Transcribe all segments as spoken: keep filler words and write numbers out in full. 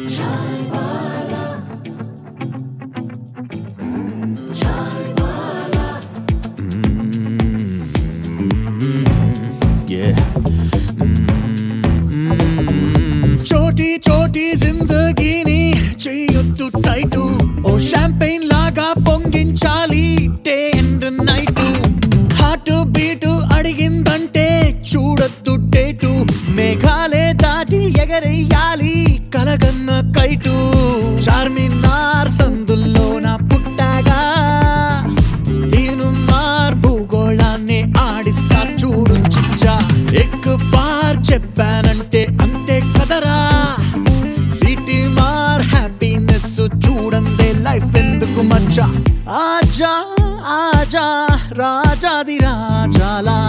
छोटी छोटी जिंदगीनी చేయొద్దు టైటు ఓ షాంపెయిన్ లాగా పొంగించాలి day and night heart beat అడిగిందంటే చూడొద్దు డేటు మేఘాలే దాటి ఎగరేయాలి కలగన్న కైటు చార్మినార్ సందుల్లో నా పుట్టాగా తీను మార్ భూగోళాన్ని ఆడిస్తా చూడు చిచ్చా ఎక్ బార్ చెప్పానంటే అంతే కదరా సిటీ మార్ హ్యాపీనెస్ చూడందే లైఫ్ ఎందుకు మచ్చా ఆజా ఆజా రాజాది రాజాలా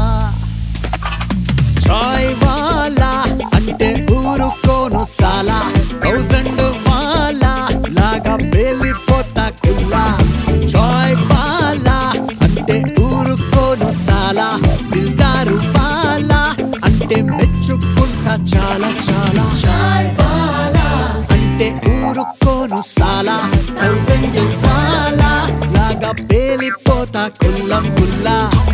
చాయ్ వాలా అంటే ఊరుకోను సాలా థౌసండ్ వాలా లాగా వెళ్ళిపోతా కుల్లా చాయ్ వాలా అంటే ఊరుకోను సాలా దిల్దారు వాలా అంటే మెచ్చుకుంటా చాలా చాలా చాయ్ వాలా అంటే ఊరుకోను సాలా థౌసండ్ వాలా లాగా వెళ్ళిపోతా కుల్లం కుల్లా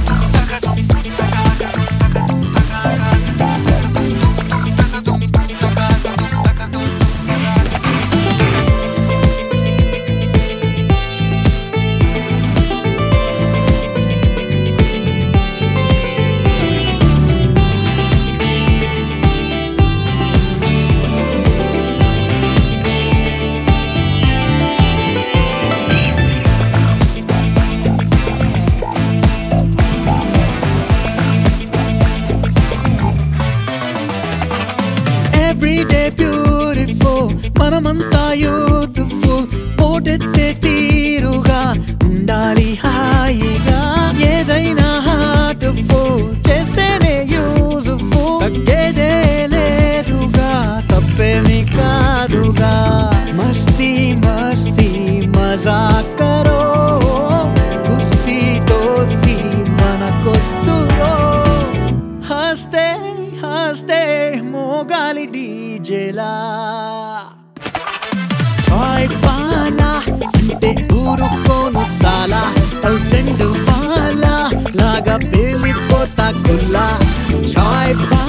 Every day beautiful మనమంతా youthful పోటెత్తే తీరుగా ఉండాలి హాయిగా ఏదైనా హార్ట్ఫుల్ చేస్తేనే యూజ్ఫుల్ తగ్గేదే లేదుగా తప్పేమీ కాదుగా మస్తీ మస్తీ మజా కరో కుస్తీ దోస్తీ మనకొద్దురో హస్తే హస్తే మోగాలి డీజేలా చాయ్ పాలా అంటే ఊరుకోను సాలా థౌసండ్ వాలా లాగా పేలిపోతా కుల్లా చాయ్